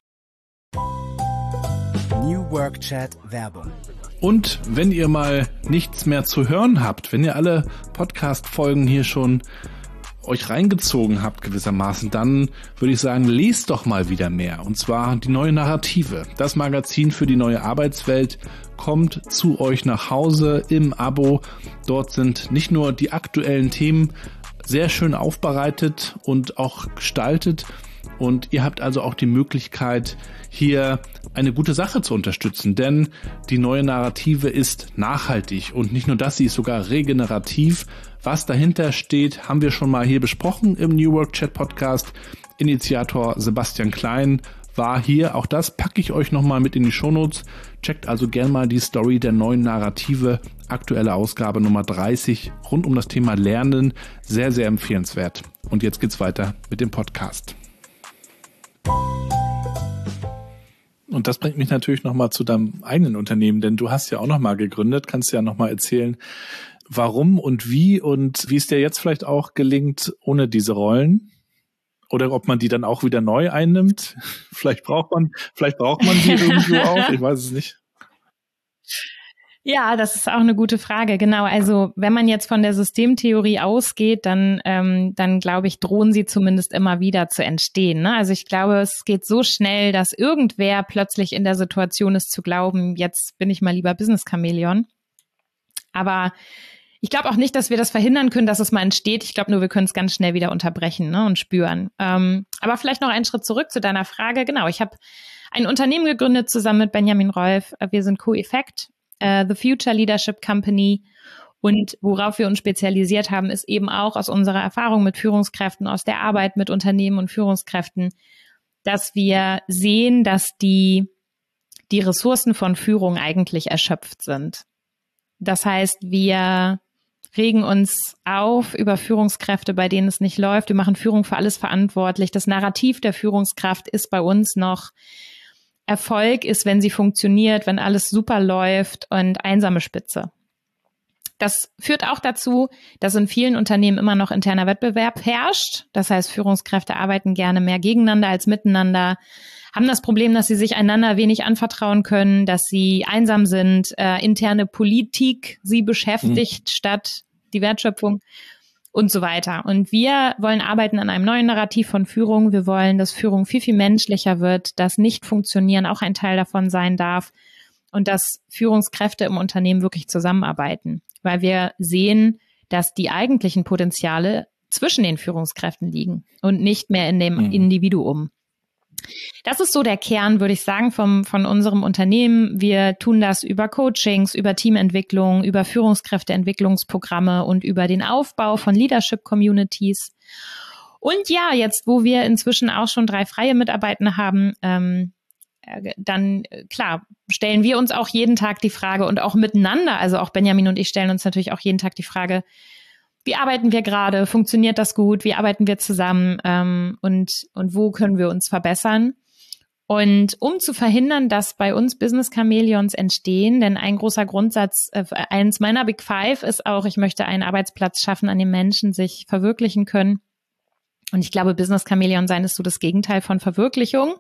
New Work Chat Werbung. Und wenn ihr mal nichts mehr zu hören habt, wenn ihr alle Podcast-Folgen hier schon euch reingezogen habt gewissermaßen, dann würde ich sagen, lest doch mal wieder mehr. Und zwar die neue Narrative. Das Magazin für die neue Arbeitswelt kommt zu euch nach Hause im Abo. Dort sind nicht nur die aktuellen Themen sehr schön aufbereitet und auch gestaltet. Und ihr habt also auch die Möglichkeit, hier eine gute Sache zu unterstützen, denn die neue Narrative ist nachhaltig und nicht nur das, sie ist sogar regenerativ. Was dahinter steht, haben wir schon mal hier besprochen im New Work Chat Podcast. Initiator Sebastian Klein war hier. Auch das packe ich euch nochmal mit in die Shownotes. Checkt also gern mal die Story der neuen Narrative, aktuelle Ausgabe Nummer dreißig, rund um das Thema Lernen. Sehr, sehr empfehlenswert. Und jetzt geht's weiter mit dem Podcast. Und das bringt mich natürlich nochmal zu deinem eigenen Unternehmen, denn du hast ja auch nochmal gegründet. Kannst du ja nochmal erzählen, warum und wie und wie es dir jetzt vielleicht auch gelingt ohne diese Rollen? Oder ob man die dann auch wieder neu einnimmt? Vielleicht braucht man, vielleicht braucht man die irgendwo auch. Ich weiß es nicht. Ja, das ist auch eine gute Frage. Genau, also wenn man jetzt von der Systemtheorie ausgeht, dann, ähm, dann glaube ich, drohen sie zumindest immer wieder zu entstehen. Ne? Also ich glaube, es geht so schnell, dass irgendwer plötzlich in der Situation ist zu glauben, jetzt bin ich mal lieber Business Chamäleon. Aber ich glaube auch nicht, dass wir das verhindern können, dass es mal entsteht. Ich glaube nur, wir können es ganz schnell wieder unterbrechen, ne, und spüren. Ähm, aber vielleicht noch einen Schritt zurück zu deiner Frage. Genau, ich habe ein Unternehmen gegründet zusammen mit Benjamin Rolf. Wir sind Co-Effect. Uh, The Future Leadership Company, und worauf wir uns spezialisiert haben, ist eben auch aus unserer Erfahrung mit Führungskräften, aus der Arbeit mit Unternehmen und Führungskräften, dass wir sehen, dass die, die Ressourcen von Führung eigentlich erschöpft sind. Das heißt, wir regen uns auf über Führungskräfte, bei denen es nicht läuft. Wir machen Führung für alles verantwortlich. Das Narrativ der Führungskraft ist bei uns noch: Erfolg ist, wenn sie funktioniert, wenn alles super läuft, und einsame Spitze. Das führt auch dazu, dass in vielen Unternehmen immer noch interner Wettbewerb herrscht. Das heißt, Führungskräfte arbeiten gerne mehr gegeneinander als miteinander, haben das Problem, dass sie sich einander wenig anvertrauen können, dass sie einsam sind, äh, interne Politik sie beschäftigt, mhm. statt die Wertschöpfung und so weiter. Und wir wollen arbeiten an einem neuen Narrativ von Führung. Wir wollen, dass Führung viel, viel menschlicher wird, dass Nicht-Funktionieren auch ein Teil davon sein darf und dass Führungskräfte im Unternehmen wirklich zusammenarbeiten, weil wir sehen, dass die eigentlichen Potenziale zwischen den Führungskräften liegen und nicht mehr in dem mhm. Individuum. Das ist so der Kern, würde ich sagen, vom, von unserem Unternehmen. Wir tun das über Coachings, über Teamentwicklung, über Führungskräfteentwicklungsprogramme und über den Aufbau von Leadership-Communities. Und ja, jetzt, wo wir inzwischen auch schon drei freie Mitarbeitende haben, ähm, dann, klar, stellen wir uns auch jeden Tag die Frage und auch miteinander, also auch Benjamin und ich stellen uns natürlich auch jeden Tag die Frage, wie arbeiten wir gerade? Funktioniert das gut? Wie arbeiten wir zusammen? Ähm, und, und wo können wir uns verbessern? Und um zu verhindern, dass bei uns Business Chamäleons entstehen, denn ein großer Grundsatz, äh, eins meiner Big Five ist auch, ich möchte einen Arbeitsplatz schaffen, an dem Menschen sich verwirklichen können. Und ich glaube, Business Chamäleon sein ist so das Gegenteil von Verwirklichung,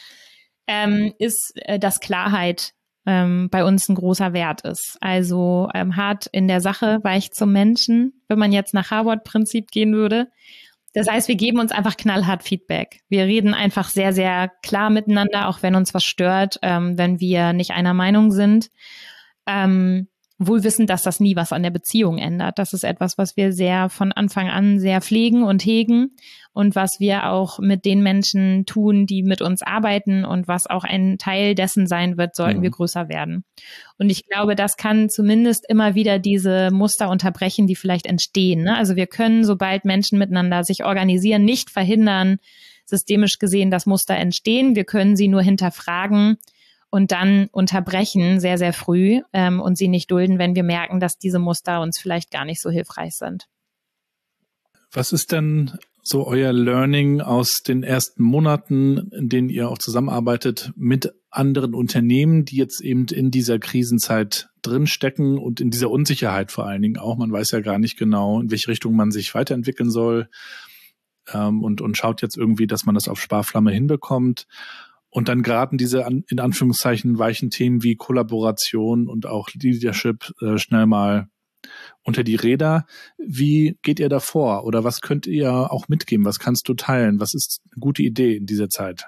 ähm, ist, äh, dass Klarheit ähm, bei uns ein großer Wert ist. Also ähm, hart in der Sache, weich zum Menschen, wenn man jetzt nach Harvard-Prinzip gehen würde. Das heißt, wir geben uns einfach knallhart Feedback. Wir reden einfach sehr, sehr klar miteinander, auch wenn uns was stört, ähm, wenn wir nicht einer Meinung sind. Ähm, wohl wissend, dass das nie was an der Beziehung ändert. Das ist etwas, was wir sehr von Anfang an sehr pflegen und hegen und was wir auch mit den Menschen tun, die mit uns arbeiten und was auch ein Teil dessen sein wird, sollten mhm. wir größer werden. Und ich glaube, das kann zumindest immer wieder diese Muster unterbrechen, die vielleicht entstehen. Ne? Also wir können, sobald Menschen miteinander sich organisieren, nicht verhindern, systemisch gesehen, dass Muster entstehen. Wir können sie nur hinterfragen und dann unterbrechen sehr, sehr früh ähm, und sie nicht dulden, wenn wir merken, dass diese Muster uns vielleicht gar nicht so hilfreich sind. Was ist denn so euer Learning aus den ersten Monaten, in denen ihr auch zusammenarbeitet mit anderen Unternehmen, die jetzt eben in dieser Krisenzeit drinstecken und in dieser Unsicherheit vor allen Dingen auch? Man weiß ja gar nicht genau, in welche Richtung man sich weiterentwickeln soll ähm, und, und schaut jetzt irgendwie, dass man das auf Sparflamme hinbekommt. Und dann geraten diese in Anführungszeichen weichen Themen wie Kollaboration und auch Leadership äh, schnell mal unter die Räder. Wie geht ihr da vor? Oder was könnt ihr auch mitgeben? Was kannst du teilen? Was ist eine gute Idee in dieser Zeit?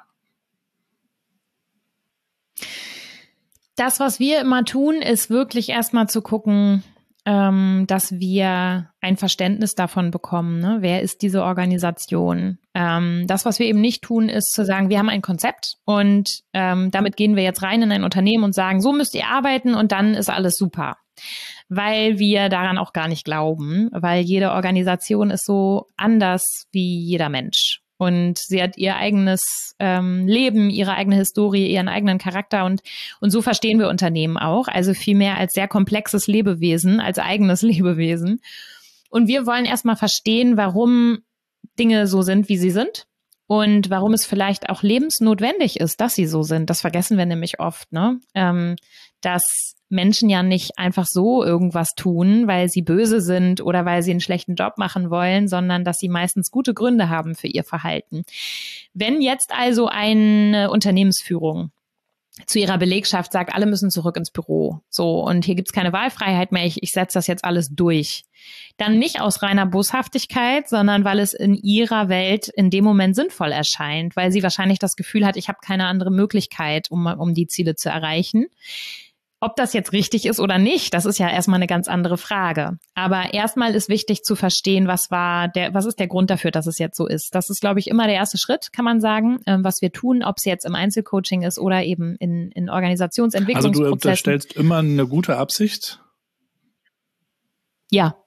Das, was wir immer tun, ist wirklich erstmal zu gucken, ähm, dass wir ein Verständnis davon bekommen, ne? Wer ist diese Organisation? Ähm, das, was wir eben nicht tun, ist zu sagen, wir haben ein Konzept und ähm, damit gehen wir jetzt rein in ein Unternehmen und sagen, so müsst ihr arbeiten und dann ist alles super. Weil wir daran auch gar nicht glauben, weil jede Organisation ist so anders wie jeder Mensch. Und sie hat ihr eigenes ähm, Leben, ihre eigene Historie, ihren eigenen Charakter und und so verstehen wir Unternehmen auch. Also viel mehr als sehr komplexes Lebewesen, als eigenes Lebewesen. Und wir wollen erstmal verstehen, warum Dinge so sind, wie sie sind und warum es vielleicht auch lebensnotwendig ist, dass sie so sind. Das vergessen wir nämlich oft, ne? Ähm, dass Menschen ja nicht einfach so irgendwas tun, weil sie böse sind oder weil sie einen schlechten Job machen wollen, sondern dass sie meistens gute Gründe haben für ihr Verhalten. Wenn jetzt also eine Unternehmensführung zu ihrer Belegschaft sagt, alle müssen zurück ins Büro, so, und hier gibt's keine Wahlfreiheit mehr, ich, ich setze das jetzt alles durch, dann nicht aus reiner Boshaftigkeit, sondern weil es in ihrer Welt in dem Moment sinnvoll erscheint, weil sie wahrscheinlich das Gefühl hat, ich habe keine andere Möglichkeit, um, um die Ziele zu erreichen. Ob das jetzt richtig ist oder nicht, das ist ja erstmal eine ganz andere Frage. Aber erstmal ist wichtig zu verstehen, was war der, was ist der Grund dafür, dass es jetzt so ist. Das ist, glaube ich, immer der erste Schritt, kann man sagen, ähm, was wir tun, ob es jetzt im Einzelcoaching ist oder eben in, in Organisationsentwicklungsprozessen. Also du unterstellst immer eine gute Absicht? Ja.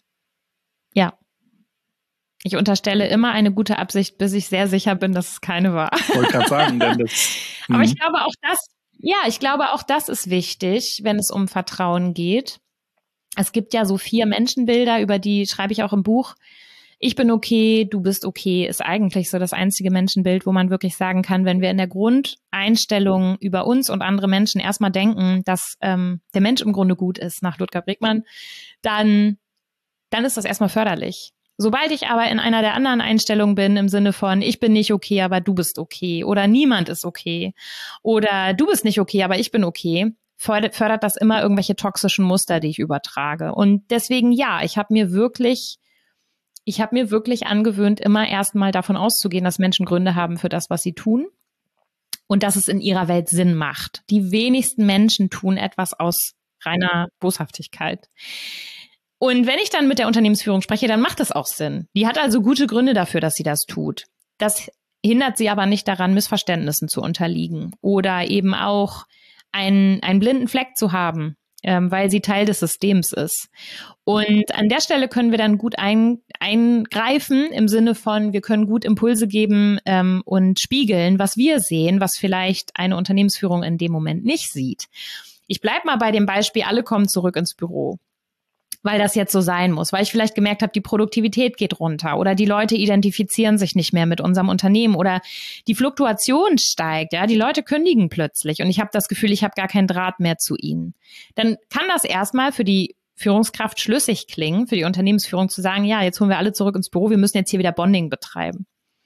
Ja. Ich unterstelle immer eine gute Absicht, bis ich sehr sicher bin, dass es keine war. Ich wollte gerade sagen, denn das. Aber ich glaube auch das. Ja, ich glaube, auch das ist wichtig, wenn es um Vertrauen geht. Es gibt ja so vier Menschenbilder, über die schreibe ich auch im Buch. Ich bin okay, du bist okay, ist eigentlich so das einzige Menschenbild, wo man wirklich sagen kann, wenn wir in der Grundeinstellung über uns und andere Menschen erstmal denken, dass ähm, der Mensch im Grunde gut ist, nach Ludger Bregmann, dann, dann ist das erstmal förderlich. Sobald ich aber in einer der anderen Einstellungen bin, im Sinne von, ich bin nicht okay, aber du bist okay, oder niemand ist okay, oder du bist nicht okay, aber ich bin okay, fördert das immer irgendwelche toxischen Muster, die ich übertrage. Und deswegen, ja, ich habe mir wirklich, ich habe mir wirklich angewöhnt, immer erstmal davon auszugehen, dass Menschen Gründe haben für das, was sie tun und dass es in ihrer Welt Sinn macht. Die wenigsten Menschen tun etwas aus reiner Boshaftigkeit. Und wenn ich dann mit der Unternehmensführung spreche, dann macht es auch Sinn. Die hat also gute Gründe dafür, dass sie das tut. Das hindert sie aber nicht daran, Missverständnissen zu unterliegen oder eben auch einen, einen blinden Fleck zu haben, ähm, weil sie Teil des Systems ist. Und an der Stelle können wir dann gut ein, eingreifen im Sinne von, wir können gut Impulse geben ähm, und spiegeln, was wir sehen, was vielleicht eine Unternehmensführung in dem Moment nicht sieht. Ich bleib mal bei dem Beispiel, alle kommen zurück ins Büro, weil das jetzt so sein muss, weil ich vielleicht gemerkt habe, die Produktivität geht runter oder die Leute identifizieren sich nicht mehr mit unserem Unternehmen oder die Fluktuation steigt, ja, die Leute kündigen plötzlich und ich habe das Gefühl, ich habe gar keinen Draht mehr zu ihnen. Dann kann das erstmal für die Führungskraft schlüssig klingen, für die Unternehmensführung zu sagen, ja, jetzt holen wir alle zurück ins Büro, wir müssen jetzt hier wieder Bonding betreiben.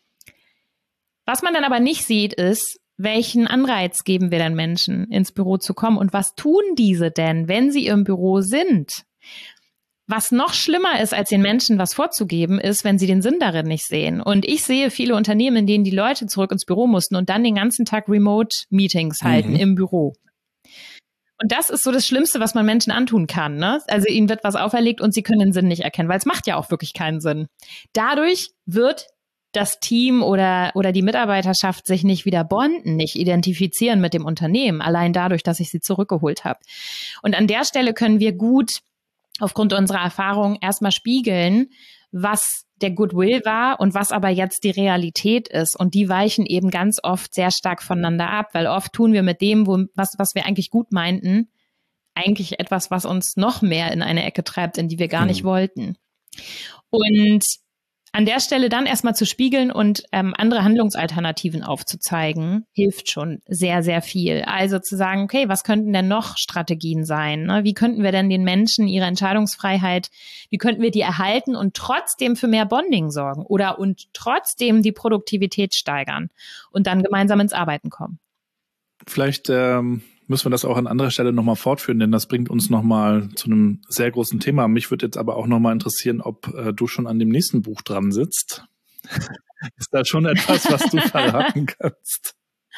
Was man dann aber nicht sieht, ist, welchen Anreiz geben wir denn Menschen, ins Büro zu kommen und was tun diese denn, wenn sie im Büro sind? Was noch schlimmer ist, als den Menschen was vorzugeben, ist, wenn sie den Sinn darin nicht sehen. Und ich sehe viele Unternehmen, in denen die Leute zurück ins Büro mussten und dann den ganzen Tag Remote-Meetings halten mhm. im Büro. Und das ist so das Schlimmste, was man Menschen antun kann, ne? Also ihnen wird was auferlegt und sie können den Sinn nicht erkennen, weil es macht ja auch wirklich keinen Sinn. Dadurch wird das Team oder, oder die Mitarbeiterschaft sich nicht wieder bonden, nicht identifizieren mit dem Unternehmen, allein dadurch, dass ich sie zurückgeholt habe. Und an der Stelle können wir gut aufgrund unserer Erfahrung erstmal spiegeln, was der Goodwill war und was aber jetzt die Realität ist. Und die weichen eben ganz oft sehr stark voneinander ab, weil oft tun wir mit dem, wo, was, was wir eigentlich gut meinten, eigentlich etwas, was uns noch mehr in eine Ecke treibt, in die wir gar hm. nicht wollten. Und an der Stelle dann erstmal zu spiegeln und ähm, andere Handlungsalternativen aufzuzeigen, hilft schon sehr, sehr viel. Also zu sagen, okay, was könnten denn noch Strategien sein? Ne? Wie könnten wir denn den Menschen ihre Entscheidungsfreiheit, wie könnten wir die erhalten und trotzdem für mehr Bonding sorgen oder und trotzdem die Produktivität steigern und dann gemeinsam ins Arbeiten kommen? Vielleicht ähm, müssen wir das auch an anderer Stelle nochmal fortführen, denn das bringt uns nochmal zu einem sehr großen Thema. Mich würde jetzt aber auch nochmal interessieren, ob äh, du schon an dem nächsten Buch dran sitzt. Ist da schon etwas, was du verraten kannst?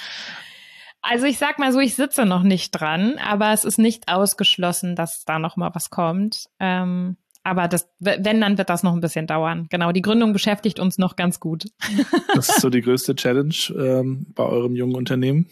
Also ich sag mal so, ich sitze noch nicht dran, aber es ist nicht ausgeschlossen, dass da nochmal was kommt. Ähm, aber das, wenn, dann wird das noch ein bisschen dauern. Genau, die Gründung beschäftigt uns noch ganz gut. Das ist so die größte Challenge ähm, bei eurem jungen Unternehmen?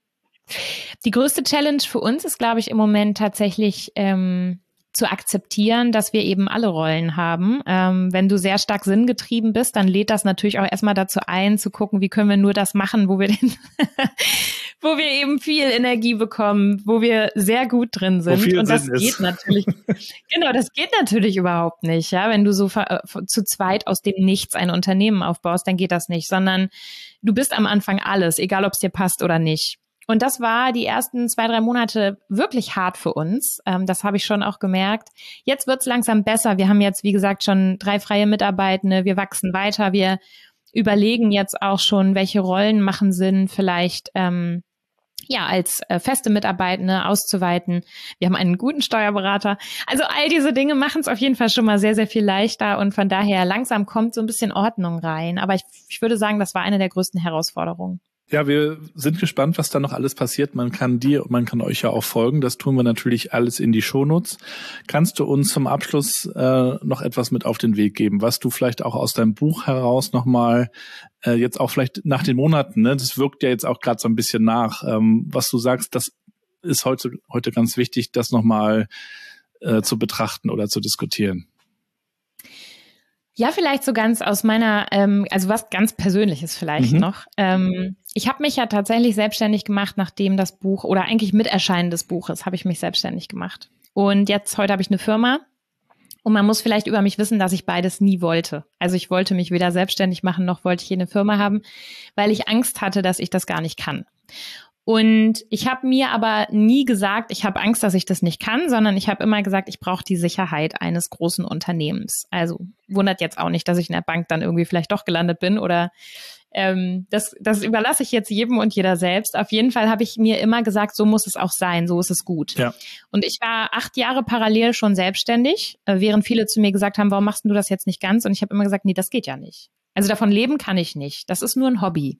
Die größte Challenge für uns ist, glaube ich, im Moment tatsächlich ähm, zu akzeptieren, dass wir eben alle Rollen haben. Ähm, wenn du sehr stark sinngetrieben bist, dann lädt das natürlich auch erstmal dazu ein, zu gucken, wie können wir nur das machen, wo wir den, wo wir eben viel Energie bekommen, wo wir sehr gut drin sind. Und das geht ist. natürlich, genau, das geht natürlich überhaupt nicht, ja. Wenn du so äh, zu zweit aus dem Nichts ein Unternehmen aufbaust, dann geht das nicht, sondern du bist am Anfang alles, egal ob es dir passt oder nicht. Und das war die ersten zwei, drei Monate wirklich hart für uns. Ähm, das habe ich schon auch gemerkt. Jetzt wird's langsam besser. Wir haben jetzt, wie gesagt, schon drei freie Mitarbeitende. Wir wachsen weiter. Wir überlegen jetzt auch schon, welche Rollen machen Sinn, vielleicht ähm, ja als äh, feste Mitarbeitende auszuweiten. Wir haben einen guten Steuerberater. Also all diese Dinge machen es auf jeden Fall schon mal sehr, sehr viel leichter. Und von daher langsam kommt so ein bisschen Ordnung rein. Aber ich, ich würde sagen, das war eine der größten Herausforderungen. Ja, wir sind gespannt, was da noch alles passiert. Man kann dir und man kann euch ja auch folgen. Das tun wir natürlich alles in die Shownotes. Kannst du uns zum Abschluss äh, noch etwas mit auf den Weg geben, was du vielleicht auch aus deinem Buch heraus nochmal, äh, jetzt auch vielleicht nach den Monaten, ne, das wirkt ja jetzt auch gerade so ein bisschen nach, ähm, was du sagst, das ist heute, heute ganz wichtig, das nochmal äh, zu betrachten oder zu diskutieren. Ja, vielleicht so ganz aus meiner, ähm, also was ganz Persönliches vielleicht mhm. noch. Ähm, ich habe mich ja tatsächlich selbstständig gemacht, nachdem das Buch oder eigentlich mit Erscheinen des Buches habe ich mich selbstständig gemacht. Und jetzt, heute habe ich eine Firma und man muss vielleicht über mich wissen, dass ich beides nie wollte. Also ich wollte mich weder selbstständig machen, noch wollte ich hier eine Firma haben, weil ich Angst hatte, dass ich das gar nicht kann. Und ich habe mir aber nie gesagt, ich habe Angst, dass ich das nicht kann, sondern ich habe immer gesagt, ich brauche die Sicherheit eines großen Unternehmens. Also wundert jetzt auch nicht, dass ich in der Bank dann irgendwie vielleicht doch gelandet bin oder ähm, das, das überlasse ich jetzt jedem und jeder selbst. Auf jeden Fall habe ich mir immer gesagt, so muss es auch sein, so ist es gut. Ja. Und ich war acht Jahre parallel schon selbstständig, äh, während viele zu mir gesagt haben, warum machst du das jetzt nicht ganz? Und ich habe immer gesagt, nee, das geht ja nicht. Also davon leben kann ich nicht. Das ist nur ein Hobby.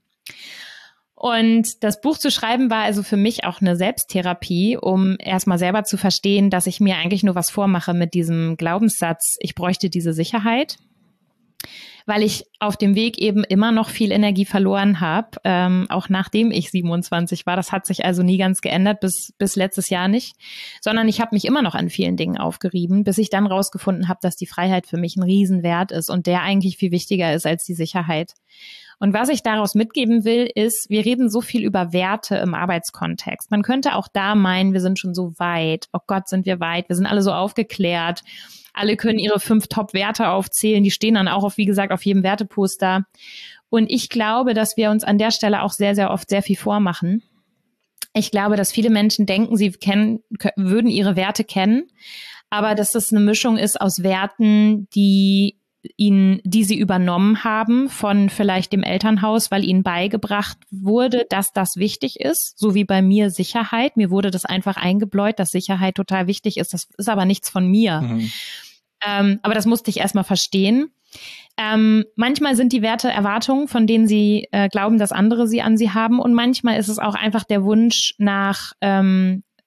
Und das Buch zu schreiben war also für mich auch eine Selbsttherapie, um erstmal selber zu verstehen, dass ich mir eigentlich nur was vormache mit diesem Glaubenssatz, ich bräuchte diese Sicherheit, weil ich auf dem Weg eben immer noch viel Energie verloren habe, ähm, auch nachdem ich siebenundzwanzig war. Das hat sich also nie ganz geändert, bis bis letztes Jahr nicht, sondern ich habe mich immer noch an vielen Dingen aufgerieben, bis ich dann rausgefunden habe, dass die Freiheit für mich ein Riesenwert ist und der eigentlich viel wichtiger ist als die Sicherheit. Und was ich daraus mitgeben will, ist, wir reden so viel über Werte im Arbeitskontext. Man könnte auch da meinen, wir sind schon so weit. Oh Gott, sind wir weit. Wir sind alle so aufgeklärt. Alle können ihre fünf Top-Werte aufzählen. Die stehen dann auch, auf, wie gesagt, auf jedem Werteposter. Und ich glaube, dass wir uns an der Stelle auch sehr, sehr oft sehr viel vormachen. Ich glaube, dass viele Menschen denken, sie kennen, würden ihre Werte kennen, aber dass das eine Mischung ist aus Werten, die ihnen, die sie übernommen haben von vielleicht dem Elternhaus, weil ihnen beigebracht wurde, dass das wichtig ist, so wie bei mir Sicherheit. Mir wurde das einfach eingebläut, dass Sicherheit total wichtig ist. Das ist aber nichts von mir. Mhm. Ähm, aber das musste ich erstmal verstehen. Ähm, manchmal sind die Werte Erwartungen, von denen sie äh, glauben, dass andere sie an sie haben. Und manchmal ist es auch einfach der Wunsch nach ähm,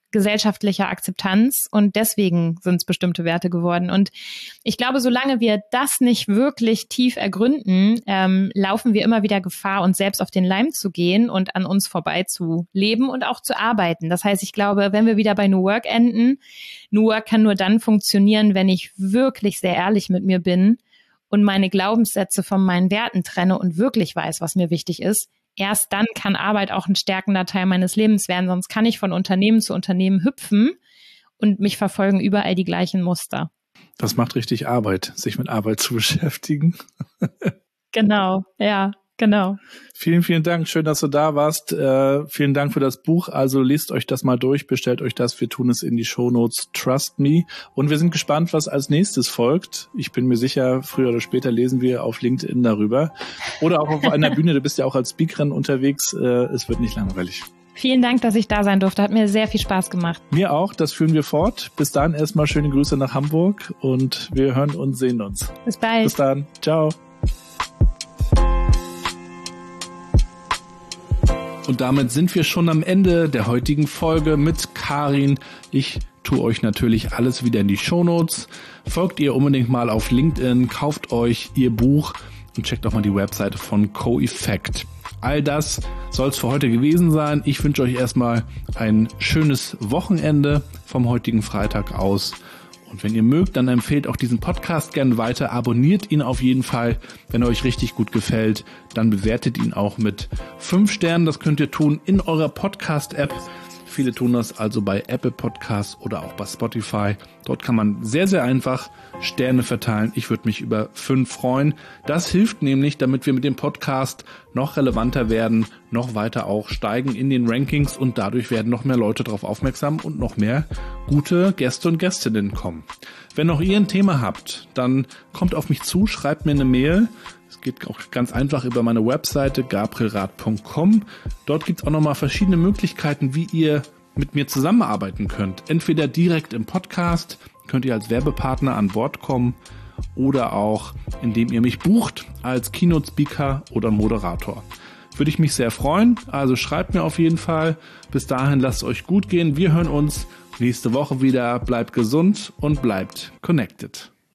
gesellschaftlicher Akzeptanz und deswegen sind es bestimmte Werte geworden. Und ich glaube, solange wir das nicht wirklich tief ergründen, ähm, laufen wir immer wieder Gefahr, uns selbst auf den Leim zu gehen und an uns vorbei zu leben und auch zu arbeiten. Das heißt, ich glaube, wenn wir wieder bei New Work enden, New Work kann nur dann funktionieren, wenn ich wirklich sehr ehrlich mit mir bin und meine Glaubenssätze von meinen Werten trenne und wirklich weiß, was mir wichtig ist. Erst dann kann Arbeit auch ein stärkender Teil meines Lebens werden, sonst kann ich von Unternehmen zu Unternehmen hüpfen und mich verfolgen überall die gleichen Muster. Das macht richtig Arbeit, sich mit Arbeit zu beschäftigen. Genau, ja, genau. Vielen, vielen Dank. Schön, dass du da warst. Äh, vielen Dank für das Buch. Also lest euch das mal durch, bestellt euch das. Wir tun es in die Shownotes. Trust me. Und wir sind gespannt, was als nächstes folgt. Ich bin mir sicher, früher oder später lesen wir auf LinkedIn darüber. Oder auch auf einer Bühne. Du bist ja auch als Speakerin unterwegs. Äh, es wird nicht langweilig. Vielen Dank, dass ich da sein durfte. Hat mir sehr viel Spaß gemacht. Mir auch. Das führen wir fort. Bis dann erstmal schöne Grüße nach Hamburg und wir hören und sehen uns. Bis bald. Bis dann. Ciao. Und damit sind wir schon am Ende der heutigen Folge mit Karin. Ich tue euch natürlich alles wieder in die Shownotes. Folgt ihr unbedingt mal auf LinkedIn, kauft euch ihr Buch und checkt auch mal die Webseite von Co-Effect. All das soll es für heute gewesen sein. Ich wünsche euch erstmal ein schönes Wochenende vom heutigen Freitag aus. Und wenn ihr mögt, dann empfehlt auch diesen Podcast gerne weiter. Abonniert ihn auf jeden Fall. Wenn er euch richtig gut gefällt, dann bewertet ihn auch mit fünf Sternen. Das könnt ihr tun in eurer Podcast-App. Viele tun das also bei Apple Podcasts oder auch bei Spotify. Dort kann man sehr, sehr einfach Sterne verteilen. Ich würde mich über fünf freuen. Das hilft nämlich, damit wir mit dem Podcast noch relevanter werden, noch weiter auch steigen in den Rankings und dadurch werden noch mehr Leute darauf aufmerksam und noch mehr gute Gäste und Gästinnen kommen. Wenn auch ihr ein Thema habt, dann kommt auf mich zu, schreibt mir eine Mail. Es geht auch ganz einfach über meine Webseite gabrielrath punkt com. Dort gibt es auch nochmal verschiedene Möglichkeiten, wie ihr mit mir zusammenarbeiten könnt. Entweder direkt im Podcast, könnt ihr als Werbepartner an Bord kommen oder auch indem ihr mich bucht als Keynote-Speaker oder Moderator. Würde ich mich sehr freuen, also schreibt mir auf jeden Fall. Bis dahin lasst es euch gut gehen. Wir hören uns nächste Woche wieder. Bleibt gesund und bleibt connected.